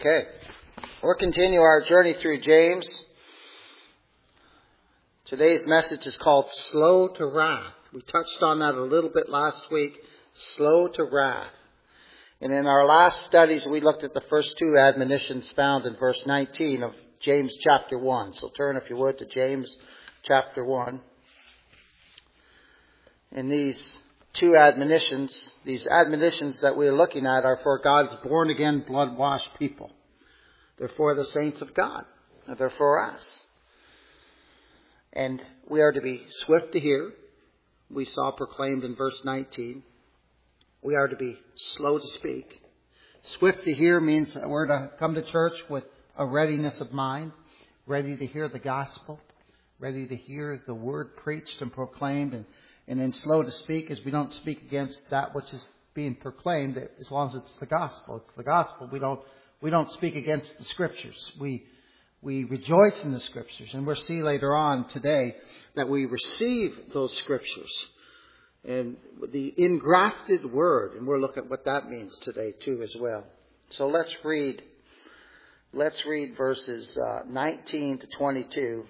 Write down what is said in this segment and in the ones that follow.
Okay. We'll continue our journey through James. Today's message is called Slow to Wrath. We touched on that a little bit last week. Slow to wrath. And in our last studies, we looked at the first two admonitions found in verse 19 of James chapter 1. So turn, if you would, to James chapter 1. And these admonitions that we're looking at are for God's born-again, blood-washed people. They're for the saints of God. They're for us. And we are to be swift to hear. We saw proclaimed in verse 19. We are to be slow to speak. Swift to hear means that we're to come to church with a readiness of mind, ready to hear the gospel, ready to hear the word preached and proclaimed. And then slow to speak is we don't speak against that which is being proclaimed as long as it's the gospel. It's the gospel. We don't speak against the scriptures. We rejoice in the scriptures. And we'll see later on today that we receive those scriptures and the engrafted word. And we'll look at what that means today too as well. So let's read verses 19 to 22.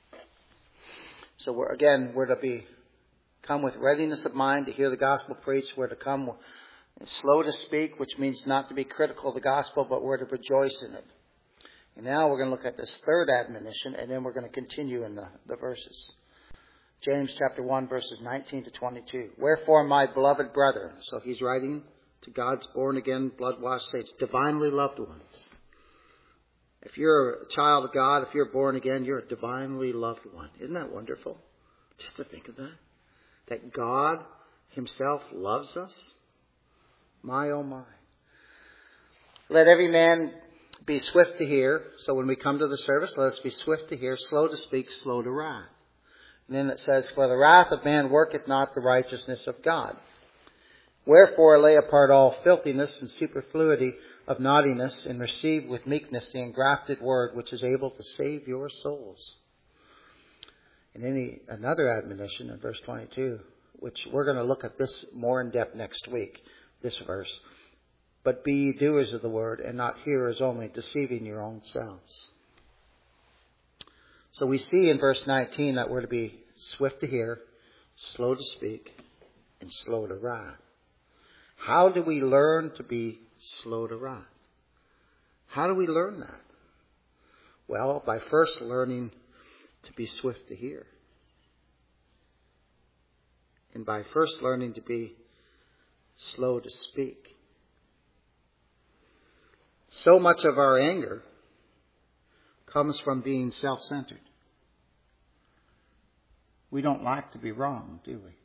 So we're to come with readiness of mind to hear the gospel preached. We're to come slow to speak, which means not to be critical of the gospel, but we're to rejoice in it. And now we're going to look at this third admonition, and then we're going to continue in the verses. James chapter 1, verses 19 to 22. Wherefore, my beloved brethren, so he's writing to God's born-again, blood-washed saints, divinely loved ones. If you're a child of God, if you're born again, you're a divinely loved one. Isn't that wonderful? Just to think of that. That God himself loves us. My, oh my. Let every man be swift to hear. So when we come to the service, let us be swift to hear, slow to speak, slow to wrath. And then it says, for the wrath of man worketh not the righteousness of God. Wherefore lay apart all filthiness and superfluity of naughtiness, and receive with meekness the engrafted word, which is able to save your souls. And another admonition in verse 22, which we're going to look at this more in depth next week, this verse. But be ye doers of the word, and not hearers only, deceiving your own selves. So we see in verse 19 that we're to be swift to hear, slow to speak, and slow to wrath. How do we learn to be slow to wrath? How do we learn that? Well, by first learning to be swift to hear. And by first learning to be slow to speak. So much of our anger comes from being self-centered. We don't like to be wrong, do we?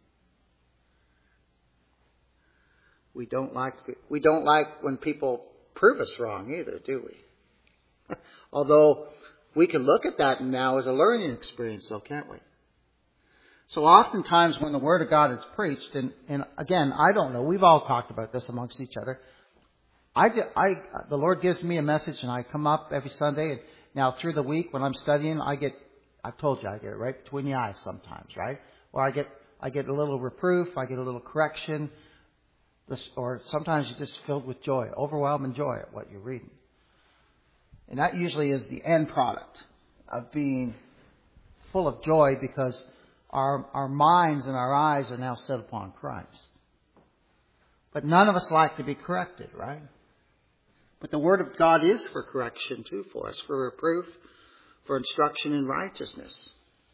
We don't like when people prove us wrong either, do we? Although we can look at that now as a learning experience, though, can't we? So oftentimes when the Word of God is preached, and again, I don't know, we've all talked about this amongst each other. The Lord gives me a message and I come up every Sunday, and now through the week when I'm studying, I've told you, I get it right between the eyes sometimes, right? Or I get a little reproof, I get a little correction, or sometimes you're just filled with joy, overwhelming joy at what you're reading. And that usually is the end product of being full of joy, because our minds and our eyes are now set upon Christ. But none of us like to be corrected, right? But the Word of God is for correction too for us, for reproof, for instruction in righteousness.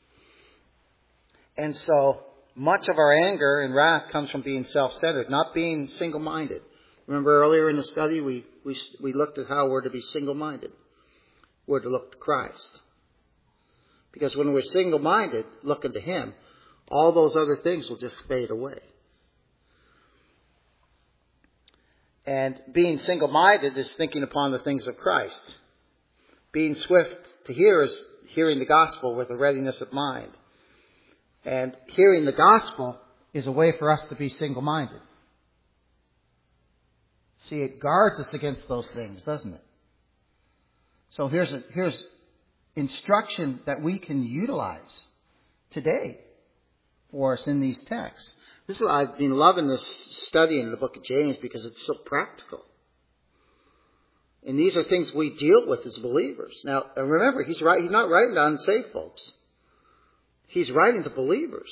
And so much of our anger and wrath comes from being self-centered, not being single-minded. Remember earlier in the study we looked at how we're to be single-minded. We're to look to Christ. Because when we're single-minded, looking to Him, all those other things will just fade away. And being single-minded is thinking upon the things of Christ. Being swift to hear is hearing the gospel with a readiness of mind. And hearing the gospel is a way for us to be single-minded. See, it guards us against those things, doesn't it? So here's instruction that we can utilize today for us in these texts. This is why I've been loving this study in the book of James, because it's so practical. And these are things we deal with as believers. Now, remember, he's not writing to unsaved folks. He's writing to believers.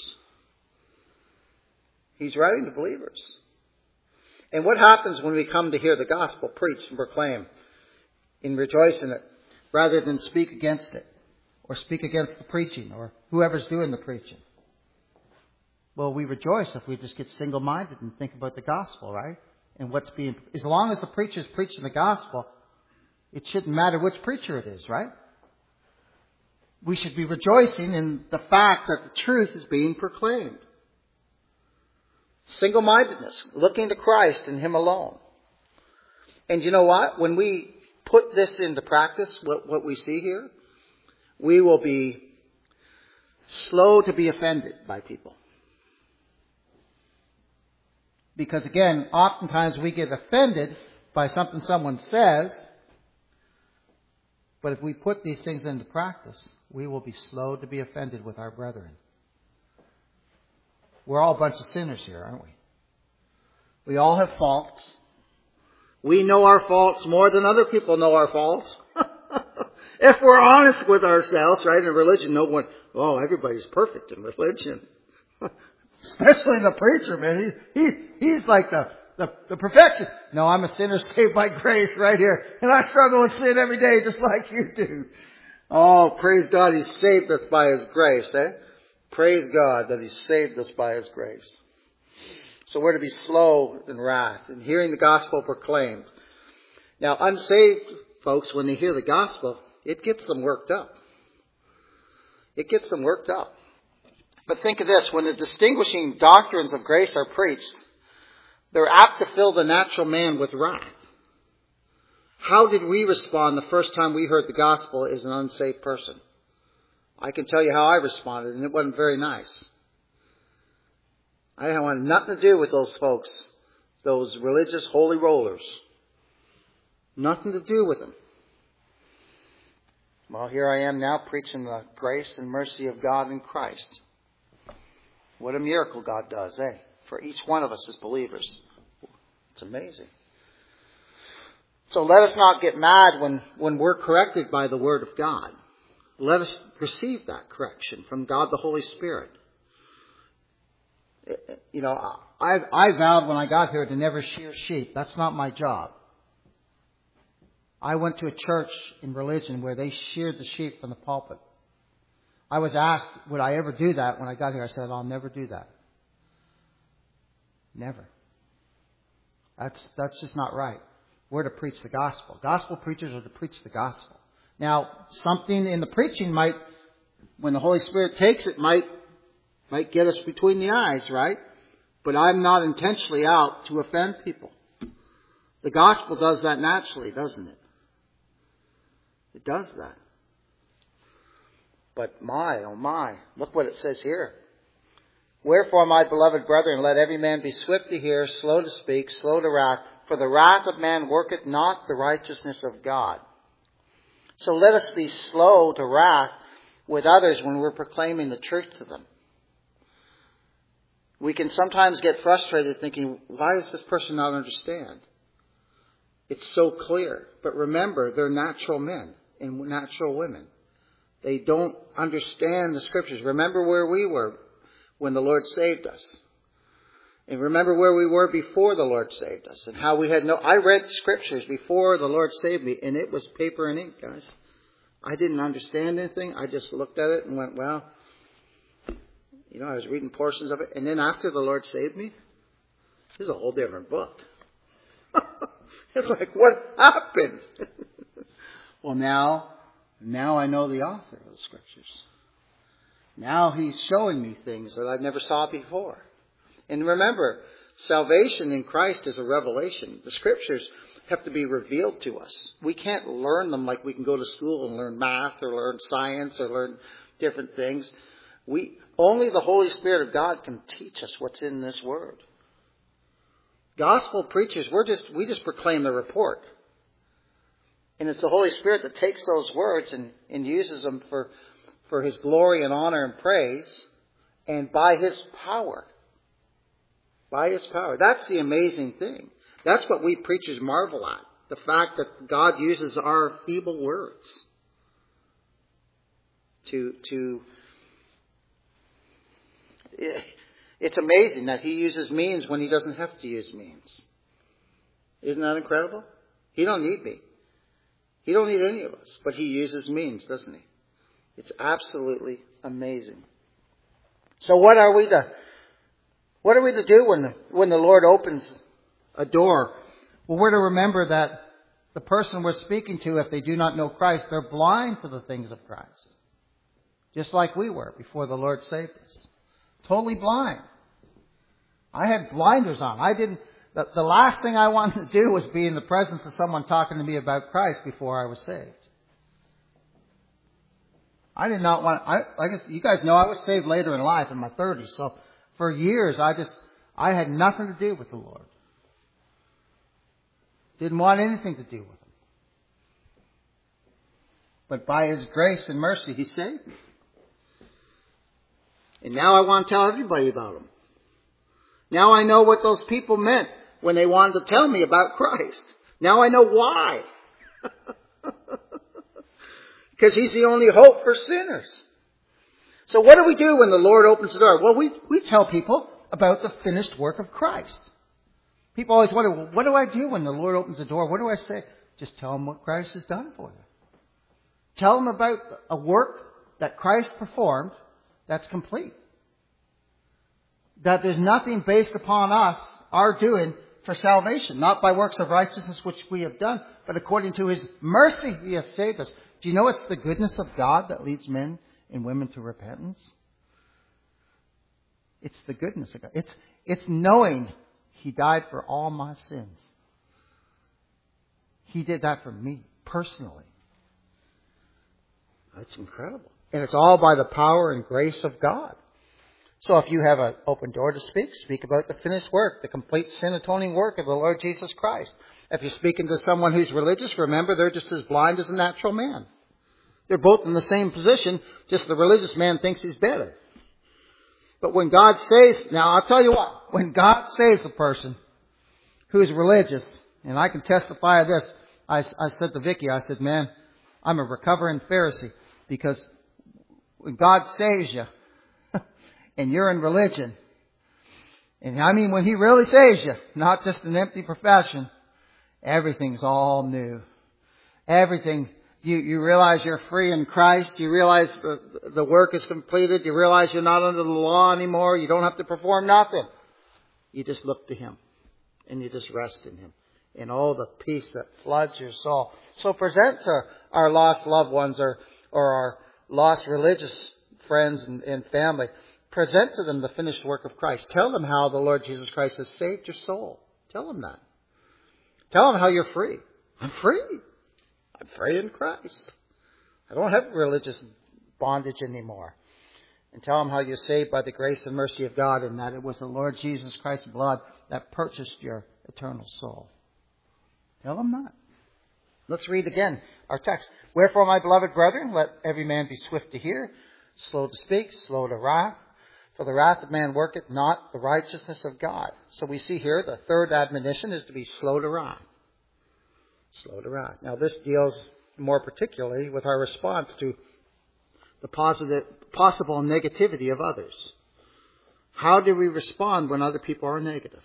He's writing to believers. And what happens when we come to hear the gospel preached and proclaimed and rejoice in it, rather than speak against it, or speak against the preaching, or whoever's doing the preaching? Well, we rejoice if we just get single-minded and think about the gospel, right? And as long as the preacher's preaching the gospel, it shouldn't matter which preacher it is, right? We should be rejoicing in the fact that the truth is being proclaimed. Single-mindedness, looking to Christ and Him alone. And you know what? When we put this into practice, what we see here, we will be slow to be offended by people. Because again, oftentimes we get offended by something someone says, but if we put these things into practice, we will be slow to be offended with our brethren. We're all a bunch of sinners here, aren't we? We all have faults. We know our faults more than other people know our faults. If we're honest with ourselves, right, in religion, everybody's perfect in religion. Especially the preacher, man. He's like the perfection. No, I'm a sinner saved by grace right here. And I struggle with sin every day just like you do. Oh, praise God, He's saved us by His grace, eh? Praise God that He saved us by His grace. So we're to be slow in wrath and hearing the gospel proclaimed. Now, unsaved folks, when they hear the gospel, it gets them worked up. It gets them worked up. But think of this, when the distinguishing doctrines of grace are preached, they're apt to fill the natural man with wrath. How did we respond the first time we heard the gospel as an unsaved person? I can tell you how I responded, and it wasn't very nice. I wanted nothing to do with those folks, those religious holy rollers. Nothing to do with them. Well, here I am now preaching the grace and mercy of God in Christ. What a miracle God does, eh? For each one of us as believers. It's amazing. So let us not get mad when we're corrected by the Word of God. Let us receive that correction from God the Holy Spirit. You know, I vowed when I got here to never shear sheep. That's not my job. I went to a church in religion where they sheared the sheep from the pulpit. I was asked, would I ever do that? When I got here, I said, I'll never do that. Never. That's just not right. We're to preach the gospel. Gospel preachers are to preach the gospel. Now, something in the preaching might, when the Holy Spirit takes it, might get us between the eyes, right? But I'm not intentionally out to offend people. The gospel does that naturally, doesn't it? It does that. But my, oh my, look what it says here. Wherefore, my beloved brethren, let every man be swift to hear, slow to speak, slow to wrath, for the wrath of man worketh not the righteousness of God. So let us be slow to wrath with others when we're proclaiming the truth to them. We can sometimes get frustrated thinking, why does this person not understand? It's so clear. But remember, they're natural men and natural women. They don't understand the Scriptures. Remember where we were when the Lord saved us. And remember where we were before the Lord saved us. And how we had I read Scriptures before the Lord saved me, and it was paper and ink, guys. I didn't understand anything. I just looked at it and went, well, you know, I was reading portions of it. And then after the Lord saved me, this is a whole different book. It's like, what happened? Well, now I know the author of the Scriptures. Now He's showing me things that I never saw before. And remember, salvation in Christ is a revelation. The Scriptures have to be revealed to us. We can't learn them like we can go to school and learn math or learn science or learn different things. Only the Holy Spirit of God can teach us what's in this Word. Gospel preachers, we just proclaim the report. And it's the Holy Spirit that takes those words and uses them for His glory and honor and praise, and by His power. By His power. That's the amazing thing. That's what we preachers marvel at. The fact that God uses our feeble words to it's amazing that he uses means when he doesn't have to use means. Isn't that incredible? He don't need me. He don't need any of us, but he uses means, doesn't he? It's absolutely amazing. So what are we to do when the Lord opens a door? Well, we're to remember that the person we're speaking to, if they do not know Christ, they're blind to the things of Christ. Just like we were before the Lord saved us. Totally blind. I had blinders on. The last thing I wanted to do was be in the presence of someone talking to me about Christ before I was saved. I did not want, you guys know I was saved later in life, in my 30s. So for years, I had nothing to do with the Lord. Didn't want anything to do with Him. But by His grace and mercy, He saved me. And now I want to tell everybody about Him. Now I know what those people meant when they wanted to tell me about Christ. Now I know why. Because He's the only hope for sinners. So what do we do when the Lord opens the door? Well, we tell people about the finished work of Christ. People always wonder, well, what do I do when the Lord opens the door? What do I say? Just tell them what Christ has done for you. Tell them about a work that Christ performed that's complete. That there's nothing based upon us, our doing, for salvation. Not by works of righteousness which we have done, but according to His mercy He has saved us. Do you know it's the goodness of God that leads men and women to repentance? It's the goodness of God. It's knowing He died for all my sins. He did that for me, personally. That's incredible. And it's all by the power and grace of God. So if you have an open door to speak about the finished work, the complete sin atoning work of the Lord Jesus Christ. If you're speaking to someone who's religious, remember they're just as blind as a natural man. They're both in the same position, just the religious man thinks he's better. But when God saves, now I'll tell you what, when God saves a person who's religious, and I can testify of this, I said to Vicky, I said, man, I'm a recovering Pharisee, because when God saves you, and you're in religion, and I mean when He really saves you, not just an empty profession, everything's all new. Everything, you realize you're free in Christ, you realize the work is completed, you realize you're not under the law anymore, you don't have to perform nothing. You just look to Him, and you just rest in Him, and all the peace that floods your soul. So present to our lost loved ones or our lost religious friends and family, present to them the finished work of Christ. Tell them how the Lord Jesus Christ has saved your soul. Tell them that. Tell them how you're free. I'm free. I'm free in Christ. I don't have religious bondage anymore. And tell them how you're saved by the grace and mercy of God, and that it was the Lord Jesus Christ's blood that purchased your eternal soul. Tell them that. Let's read again our text. Wherefore, my beloved brethren, let every man be swift to hear, slow to speak, slow to wrath. For the wrath of man worketh not the righteousness of God. So we see here the third admonition is to be slow to wrath. Slow to wrath. Now this deals more particularly with our response to the possible negativity of others. How do we respond when other people are negative?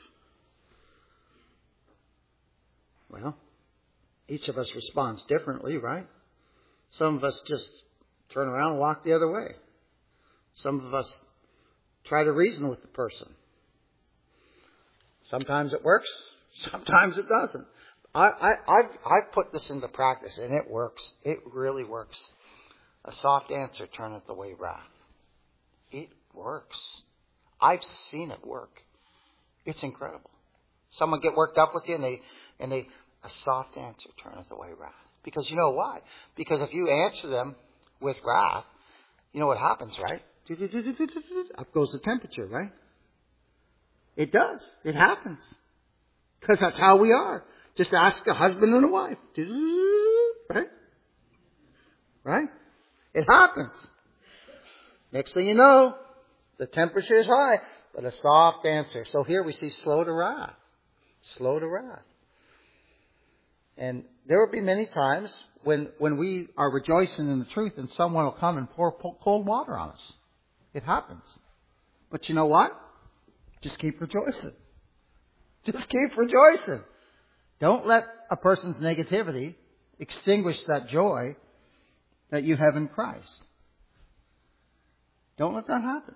Well, each of us responds differently, right? Some of us just turn around and walk the other way. Some of us try to reason with the person. Sometimes it works, sometimes it doesn't. I've put this into practice, and it works. It really works. A soft answer turneth away wrath. It works. I've seen it work. It's incredible. Someone get worked up with you, and a soft answer turneth away wrath. Because you know why? Because if you answer them with wrath, you know what happens, right? Up goes the temperature, right? It does. It happens. Because that's how we are. Just ask a husband and a wife. Right? Right? It happens. Next thing you know, the temperature is high, but a soft answer. So here we see slow to wrath. Slow to wrath. And there will be many times when we are rejoicing in the truth and someone will come and pour cold water on us. It happens. But you know what? Just keep rejoicing. Just keep rejoicing. Don't let a person's negativity extinguish that joy that you have in Christ. Don't let that happen.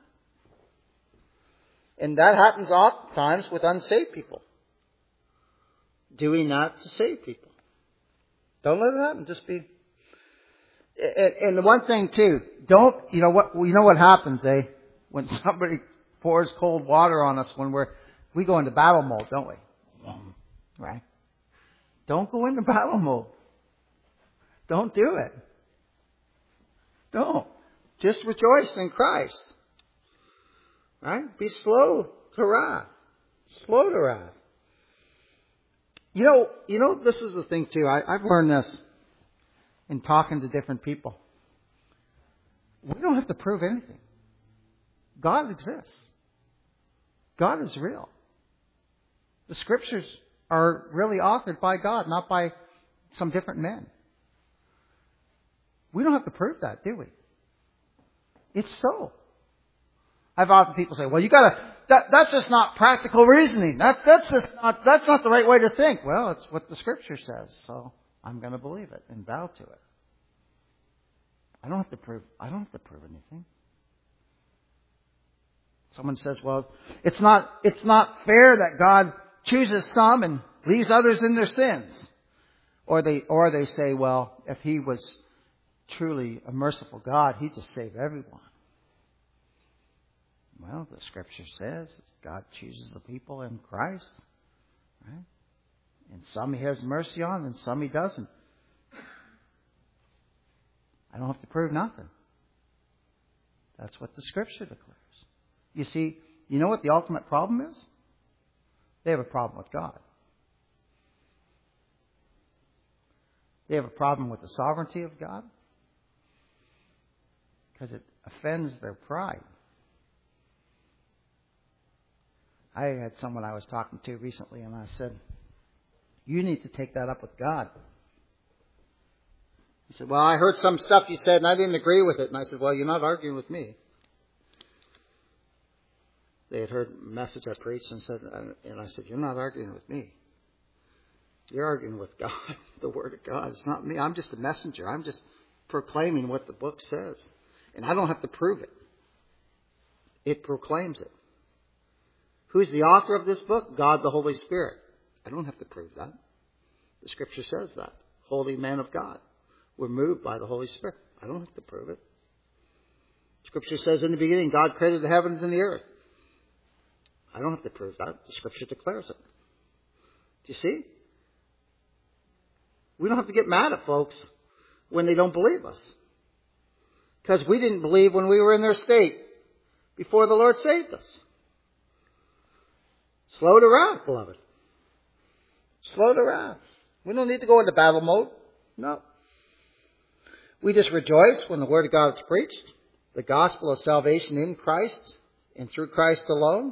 And that happens oftentimes with unsaved people. Doing that to save people. Don't let it happen. Just be. And the one thing too, you know what happens, when somebody pours cold water on us when we go into battle mode, don't we? Right? Don't go into battle mode. Don't do it. Don't. Just rejoice in Christ. Right? Be slow to wrath. Slow to wrath. You know, this is the thing too. I've learned this in talking to different people. We don't have to prove anything. God exists. God is real. The Scriptures are really authored by God, not by some different men. We don't have to prove that, do we? It's so. I've often people say, well, that's just not practical reasoning. That's not the right way to think. Well, it's what the Scripture says, so I'm going to believe it and bow to it. I don't have to prove anything. Someone says, well, it's not fair that God chooses some and leaves others in their sins. Or they say, well, if He was truly a merciful God, He'd just save everyone. Well, the Scripture says God chooses the people in Christ, right? And some He has mercy on, and some He doesn't. I don't have to prove nothing. That's what the Scripture declares. You see, you know what the ultimate problem is? They have a problem with God. They have a problem with the sovereignty of God because it offends their pride. I had someone I was talking to recently, and I said, you need to take that up with God. He said, well, I heard some stuff you said, and I didn't agree with it. And I said, well, you're not arguing with me. They had heard a message I preached and I said, you're not arguing with me. You're arguing with God, the Word of God. It's not me. I'm just a messenger. I'm just proclaiming what the book says. And I don't have to prove it. It proclaims it. Who's the author of this book? God, the Holy Spirit. I don't have to prove that. The Scripture says that. Holy men of God were moved by the Holy Spirit. I don't have to prove it. Scripture says in the beginning, God created the heavens and the earth. I don't have to prove that. The Scripture declares it. Do you see? We don't have to get mad at folks when they don't believe us. Because we didn't believe when we were in their state before the Lord saved us. Slow to wrath, beloved. Slow to wrath. We don't need to go into battle mode. No. We just rejoice when the Word of God is preached. The gospel of salvation in Christ and through Christ alone.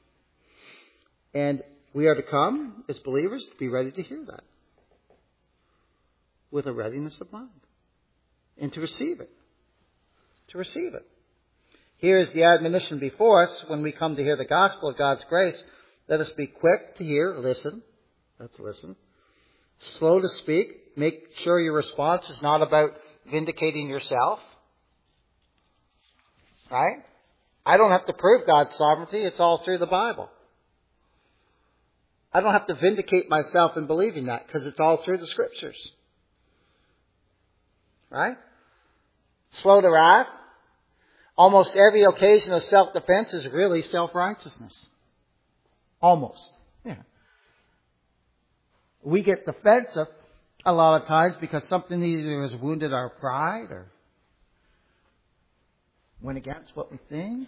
And we are to come as believers to be ready to hear that. With a readiness of mind. And to receive it. To receive it. Here is the admonition before us when we come to hear the gospel of God's grace. Let us be quick to hear, listen. Let's listen. Slow to speak. Make sure your response is not about vindicating yourself. Right? I don't have to prove God's sovereignty. It's all through the Bible. I don't have to vindicate myself in believing that because it's all through the Scriptures. Right? Slow to wrath. Almost every occasion of self-defense is really self-righteousness. Almost. Yeah. We get defensive a lot of times because something either has wounded our pride or went against what we think.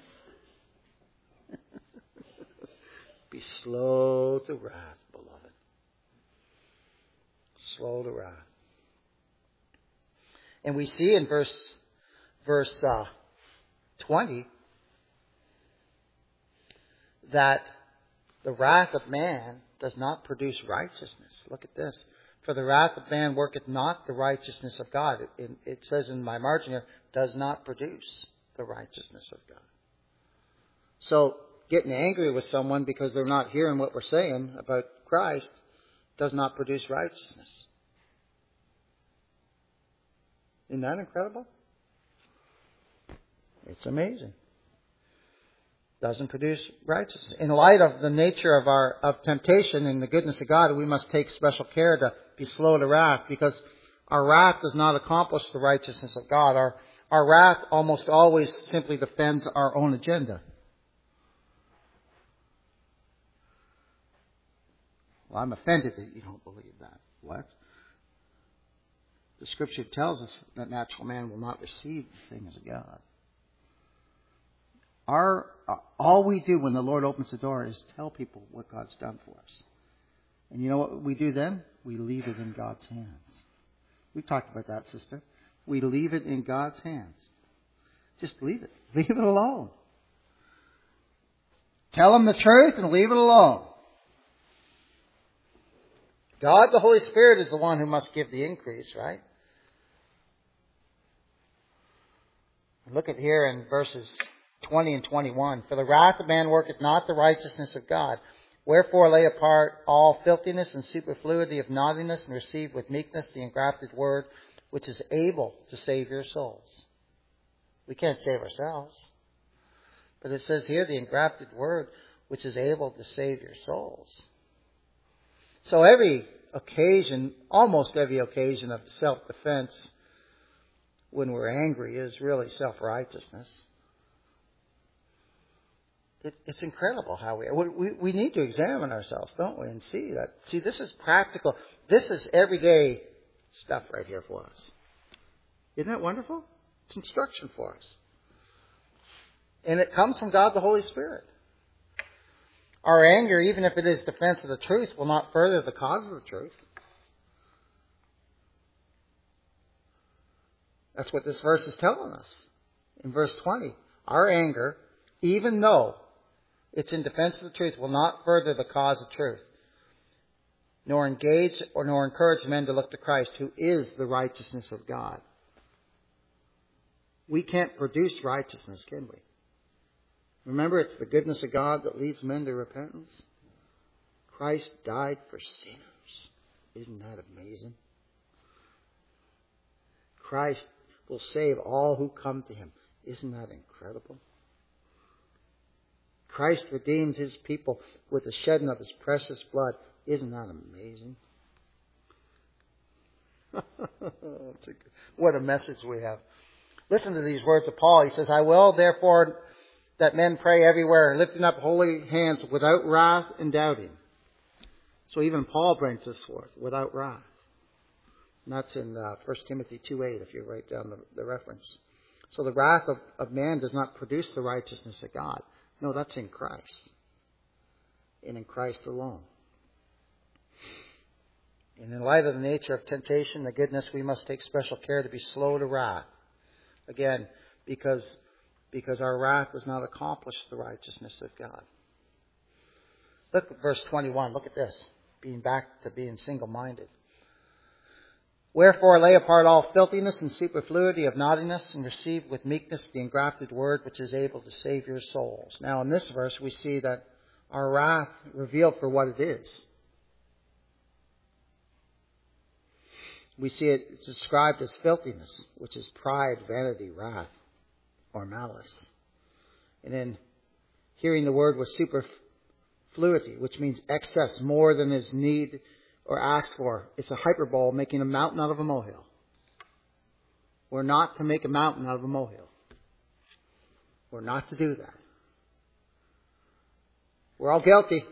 Be slow to wrath, beloved. Slow to wrath. And we see in verse 20 that the wrath of man does not produce righteousness. Look at this. For the wrath of man worketh not the righteousness of God. It says in my margin here, does not produce the righteousness of God. So getting angry with someone because they're not hearing what we're saying about Christ does not produce righteousness. Isn't that incredible? It's amazing. Doesn't produce righteousness. In light of the nature of temptation and the goodness of God, we must take special care to be slow to wrath, because our wrath does not accomplish the righteousness of God. Our wrath almost always simply defends our own agenda. Well, I'm offended that you don't believe that. What? The Scripture tells us that natural man will not receive the things of God. All we do when the Lord opens the door is tell people what God's done for us. And you know what we do then? We leave it in God's hands. We talked about that, sister. We leave it in God's hands. Just leave it. Leave it alone. Tell them the truth and leave it alone. God, the Holy Spirit, is the one who must give the increase, right? Look at here in verses 20 and 21. For the wrath of man worketh not the righteousness of God. Wherefore lay apart all filthiness and superfluity of naughtiness, and receive with meekness the engrafted word, which is able to save your souls. We can't save ourselves. But it says here, the engrafted word, which is able to save your souls. So every occasion, almost every occasion of self-defense when we're angry is really self-righteousness. It's incredible how we need to examine ourselves, don't we? And see that. See, this is practical. This is everyday stuff right here for us. Isn't that wonderful? It's instruction for us. And it comes from God the Holy Spirit. Our anger, even if it is defense of the truth, will not further the cause of the truth. That's what this verse is telling us. In verse 20, our anger, even though it's in defense of the truth, will not further the cause of truth, nor engage nor encourage men to look to Christ, who is the righteousness of God. We can't produce righteousness, can we? Remember, it's the goodness of God that leads men to repentance. Christ died for sinners. Isn't that amazing? Christ will save all who come to Him. Isn't that incredible? Christ redeemed His people with the shedding of His precious blood. Isn't that amazing? What a message we have. Listen to these words of Paul. He says, I will therefore that men pray everywhere, lifting up holy hands without wrath and doubting. So even Paul brings this forth, without wrath. And that's in 1 Timothy 2:8, if you write down the reference. So the wrath of man does not produce the righteousness of God. No, that's in Christ. And in Christ alone. And in light of the nature of temptation, the goodness, we must take special care to be slow to wrath. Again, because our wrath does not accomplish the righteousness of God. Look at verse 21. Look at this. Being back to being single-minded. Wherefore lay apart all filthiness and superfluity of naughtiness, and receive with meekness the engrafted word, which is able to save your souls. Now in this verse we see that our wrath revealed for what it is. We see it's described as filthiness, which is pride, vanity, wrath, or malice. And then hearing the word with superfluity, which means excess, more than is need or asked for. It's a hyperbole, making a mountain out of a molehill. We're not to make a mountain out of a molehill. We're not to do that. We're all guilty.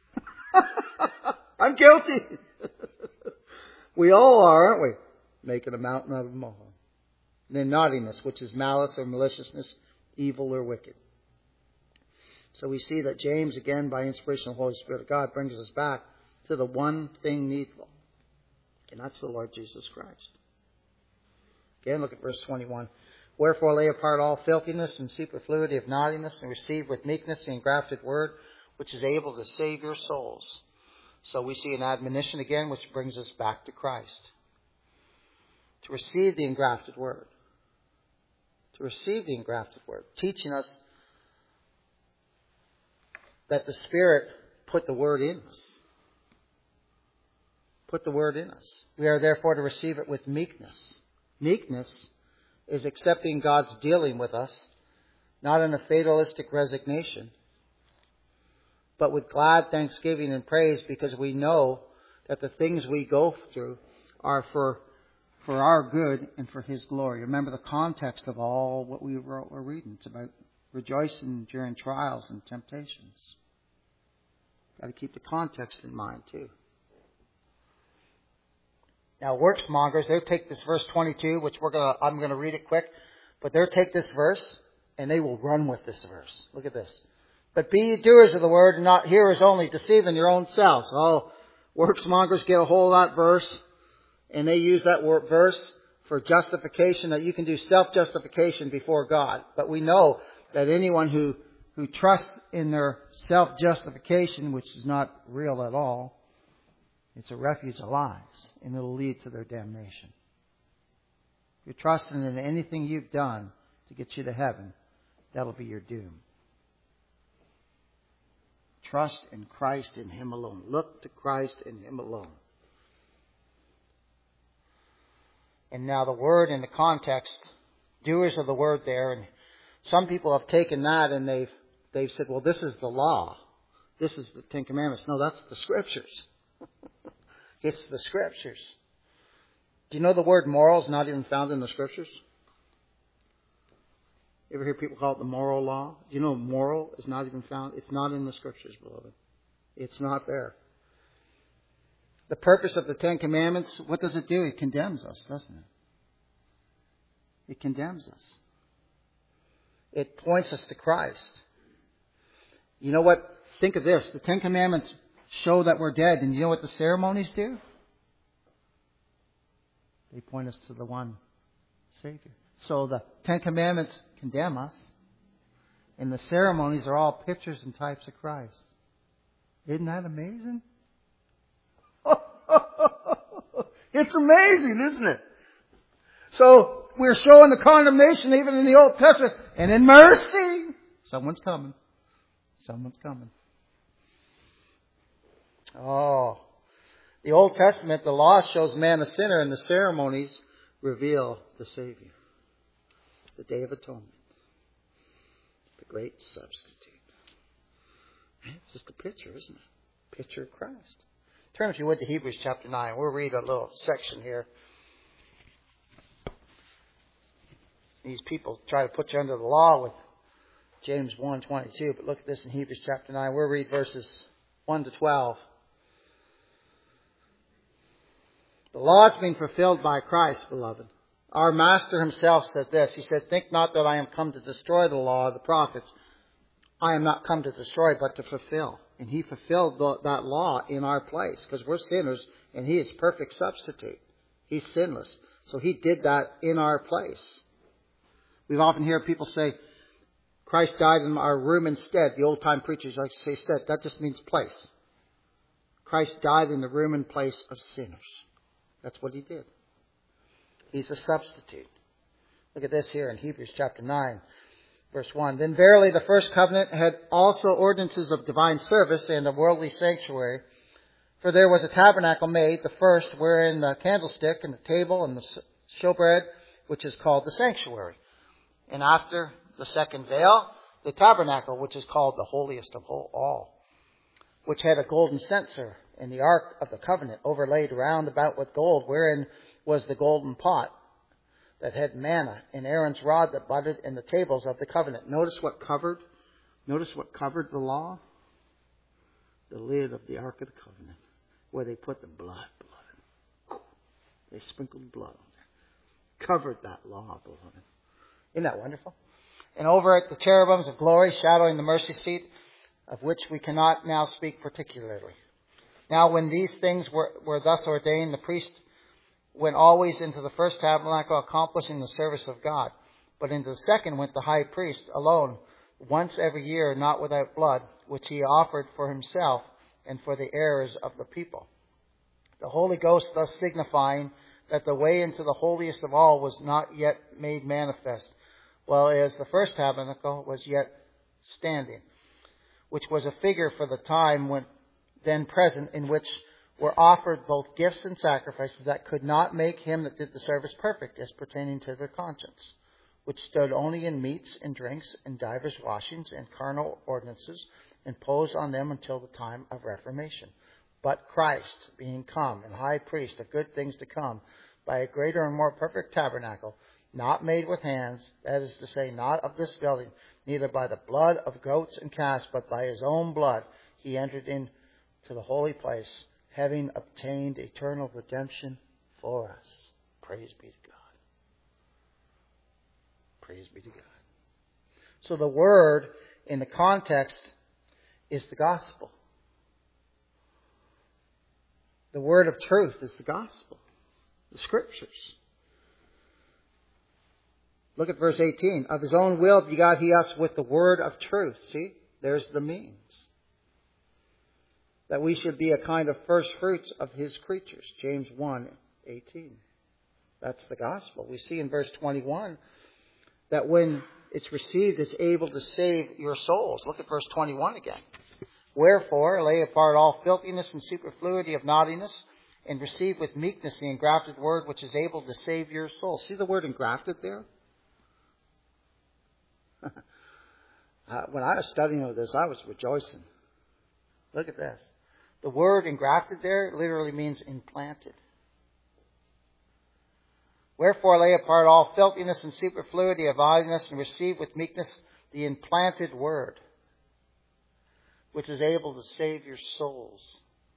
I'm guilty. We all are, aren't we? Making a mountain out of a molehill. And then naughtiness, which is malice or maliciousness, evil or wicked. So we see that James, again, by inspiration of the Holy Spirit of God, brings us back to the one thing needful. And that's the Lord Jesus Christ. Again, look at verse 21. Wherefore lay apart all filthiness and superfluity of naughtiness, and receive with meekness the engrafted word, which is able to save your souls. So we see an admonition again, which brings us back to Christ. To receive the engrafted word. To receive the engrafted word. Teaching us that the Spirit put the word in us. Put the word in us. We are therefore to receive it with meekness. Meekness is accepting God's dealing with us, not in a fatalistic resignation, but with glad thanksgiving and praise, because we know that the things we go through are for our good and for His glory. Remember the context of all what we're reading. It's about rejoicing during trials and temptations. Got to keep the context in mind too. Now, works mongers, they'll take this verse 22, which I'm going to read it quick, but they'll take this verse and they will run with this verse. Look at this. But be ye doers of the word and not hearers only, deceiving your own selves. Oh, works mongers get a hold of that verse and they use that verse for justification, that you can do self-justification before God. But we know that anyone who trusts in their self-justification, which is not real at all, it's a refuge of lies, and it'll lead to their damnation. If you're trusting in anything you've done to get you to heaven, that'll be your doom. Trust in Christ, in Him alone. Look to Christ in Him alone. And now the word in the context, doers of the word there, and some people have taken that and they've said, well, this is the law. This is the Ten Commandments. No, that's the Scriptures. It's the Scriptures. Do you know the word moral is not even found in the Scriptures? You ever hear people call it the moral law? Do you know moral is not even found? It's not in the Scriptures, beloved. It's not there. The purpose of the Ten Commandments, what does it do? It condemns us, doesn't it? It condemns us. It points us to Christ. You know what? Think of this. The Ten Commandments show that we're dead. And you know what the ceremonies do? They point us to the one Savior. So the Ten Commandments condemn us. And the ceremonies are all pictures and types of Christ. Isn't that amazing? It's amazing, isn't it? So we're showing the condemnation even in the Old Testament. And in mercy, someone's coming. Someone's coming. Oh, the Old Testament, the law shows man a sinner, and the ceremonies reveal the Savior. The Day of Atonement. The great substitute. It's just a picture, isn't it? Picture of Christ. Turn, if you would, to Hebrews chapter 9. We'll read a little section here. These people try to put you under the law with James 1:22, but look at this in Hebrews chapter 9. We'll read verses 1 to 12. The law has been fulfilled by Christ, beloved. Our Master Himself said this. He said, think not that I am come to destroy the law of the prophets. I am not come to destroy, but to fulfill. And He fulfilled that law in our place, because we're sinners, and He is perfect substitute. He's sinless. So He did that in our place. We've often heard people say, Christ died in our room instead. The old-time preachers like to say instead. That just means place. Christ died in the room and place of sinners. That's what He did. He's a substitute. Look at this here in Hebrews chapter 9, verse 1. Then verily the first covenant had also ordinances of divine service and a worldly sanctuary. For there was a tabernacle made, the first, wherein the candlestick and the table and the showbread, which is called the sanctuary. And after the second veil, the tabernacle, which is called the holiest of all, which had a golden censer, and the ark of the covenant overlaid round about with gold, wherein was the golden pot that had manna, and Aaron's rod that budded, and the tables of the covenant. Notice what covered the law? The lid of the ark of the covenant, where they put the blood, beloved. They sprinkled blood on there. Covered that law, beloved. Isn't that wonderful? And over it the cherubims of glory, shadowing the mercy seat, of which we cannot now speak particularly. Now when these things were thus ordained, the priest went always into the first tabernacle, accomplishing the service of God. But into the second went the high priest alone, once every year, not without blood, which he offered for himself and for the errors of the people. The Holy Ghost thus signifying that the way into the holiest of all was not yet made manifest, while as the first tabernacle was yet standing, which was a figure for the time when then present, in which were offered both gifts and sacrifices that could not make him that did the service perfect, as pertaining to their conscience, which stood only in meats and drinks and divers washings and carnal ordinances, imposed on them until the time of Reformation. But Christ, being come and high priest of good things to come, by a greater and more perfect tabernacle, not made with hands, that is to say, not of this building, neither by the blood of goats and calves, but by his own blood, he entered into the holy place, having obtained eternal redemption for us. Praise be to God. Praise be to God. So the word in the context is the gospel. The word of truth is the gospel. The Scriptures. Look at verse 18. Of his own will begot he us with the word of truth. See, there's the means. That we should be a kind of first fruits of his creatures. James 1:18. That's the gospel. We see in verse 21 that when it's received, it's able to save your souls. Look at verse 21 again. Wherefore, lay apart all filthiness and superfluity of naughtiness, and receive with meekness the engrafted word, which is able to save your soul. See the word engrafted there? When I was studying this, I was rejoicing. Look at this. The word engrafted there literally means implanted. Wherefore lay apart all filthiness and superfluity of naughtiness, and receive with meekness the implanted word, which is able to save your souls.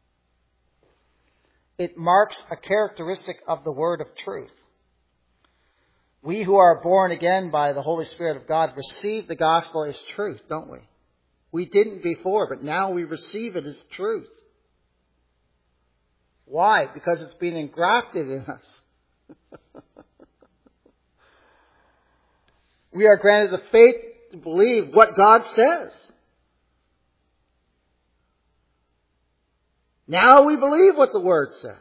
It marks a characteristic of the word of truth. We who are born again by the Holy Spirit of God receive the gospel as truth, don't we? We didn't before, but now we receive it as truth. Why? Because it's been engrafted in us. We are granted the faith to believe what God says. Now we believe what the Word says.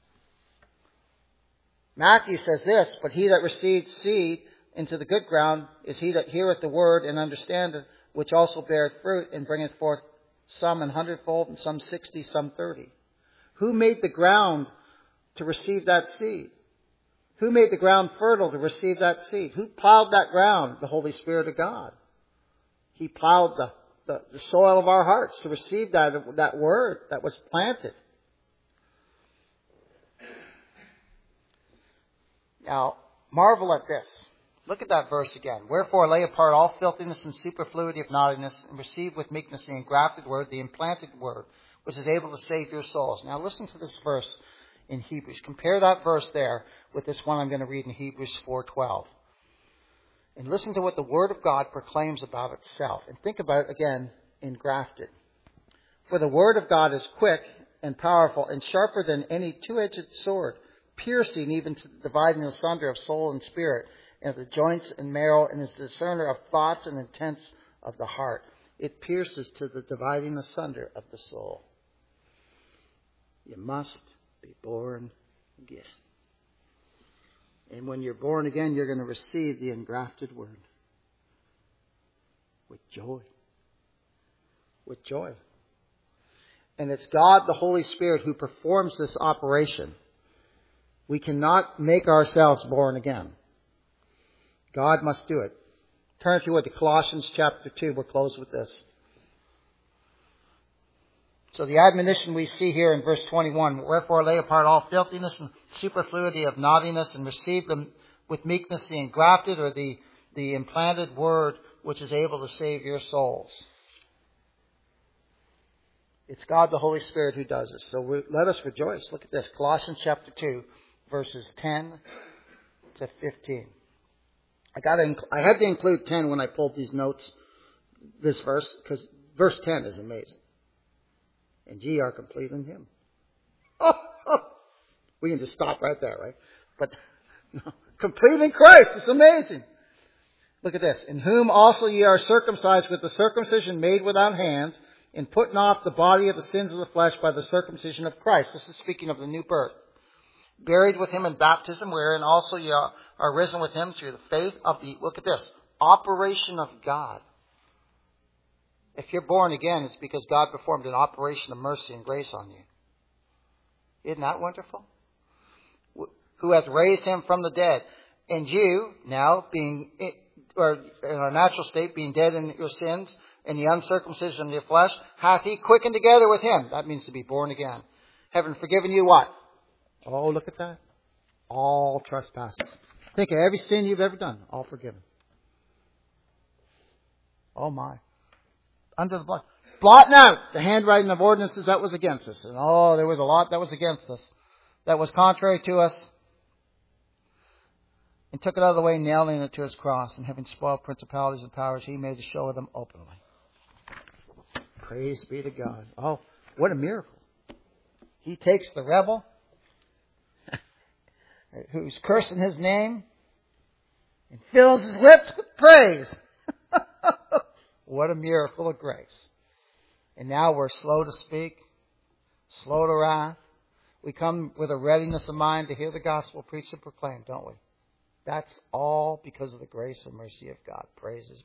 Matthew says this, but he that received seed into the good ground is he that heareth the word and understandeth, which also beareth fruit and bringeth forth some an hundredfold and some 60, some 30. Who made the ground to receive that seed? Who made the ground fertile to receive that seed? Who plowed that ground? The Holy Spirit of God. He plowed the soil of our hearts to receive that word that was planted. Now, marvel at this. Look at that verse again. Wherefore lay apart all filthiness and superfluity of naughtiness, and receive with meekness the engrafted word, the implanted word, which is able to save your souls. Now listen to this verse in Hebrews. Compare that verse there with this one I'm going to read in Hebrews 4:12. And listen to what the Word of God proclaims about itself. And think about it again, engrafted. For the Word of God is quick and powerful and sharper than any two-edged sword, piercing even to the dividing asunder of soul and spirit, and of the joints and marrow, and is a discerner of thoughts and intents of the heart. It pierces to the dividing asunder of the soul. You must be born again. And when you're born again, you're going to receive the engrafted word. With joy. With joy. And it's God, the Holy Spirit, who performs this operation. We cannot make ourselves born again. God must do it. Turn if you would to Colossians chapter 2. We'll close with this. So the admonition we see here in verse 21, wherefore lay apart all filthiness and superfluity of naughtiness, and receive them with meekness the engrafted or the implanted word, which is able to save your souls. It's God the Holy Spirit who does this. So let us rejoice. Look at this. Colossians chapter 2, verses 10 to 15. I had to include 10 when I pulled these notes, this verse, because verse 10 is amazing. And ye are complete in Him. We can just stop right there, right? But no, complete in Christ. It's amazing. Look at this. In whom also ye are circumcised with the circumcision made without hands, in putting off the body of the sins of the flesh by the circumcision of Christ. This is speaking of the new birth. Buried with him in baptism, wherein also ye are risen with him through the faith of the, look at this, operation of God. If you're born again, it's because God performed an operation of mercy and grace on you. Isn't that wonderful? Who hath raised him from the dead. And you, now, being, or in our natural state, being dead in your sins, and the uncircumcision of your flesh, hath he quickened together with him. That means to be born again. Having forgiven you what? Oh, look at that. All trespasses. Think of every sin you've ever done. All forgiven. Oh my. Under the blood. Blotting out the handwriting of ordinances that was against us. And oh, there was a lot that was against us. That was contrary to us. And took it out of the way, nailing it to his cross. And having spoiled principalities and powers, he made a show of them openly. Praise be to God. Oh, what a miracle. He takes the rebel who's cursing his name and fills his lips with praise. What a miracle of grace. And now we're slow to speak, slow to wrath. We come with a readiness of mind to hear the gospel preached and proclaimed, don't we? That's all because of the grace and mercy of God. Praise His